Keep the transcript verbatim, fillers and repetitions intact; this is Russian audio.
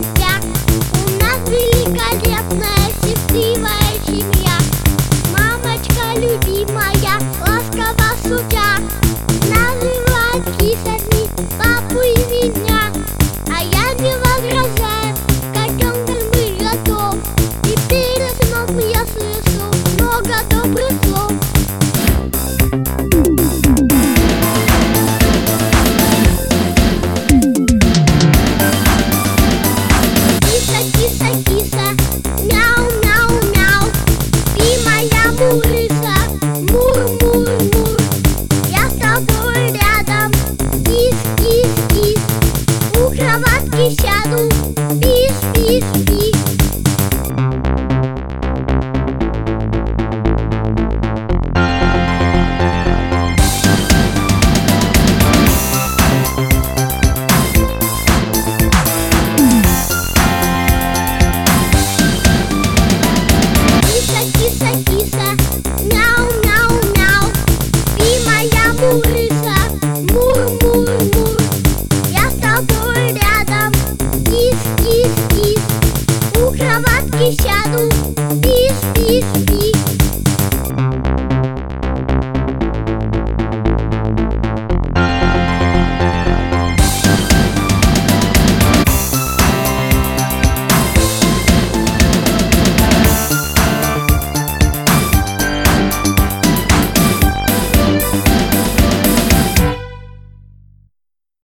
дитя. У нас великолепная счастливая семья. Мамочка любимая, ласково шутя, называет кисами папу и меня. А я не возражаю, котенком мы готов. И перед сном я слышу много добрых слов. Киса, киса, киса, мяу, мяу, мяу. Ты моя мурыса, мур, мур, мур. Я с тобой рядом, кис, кис, кис. У кроватки сяду, спи, спи, спи. Киса, киса, киса, мяу, мяу, мяу. Ты моя мурыса, мур, мур, мур. Я с тобой рядом, кис, кис,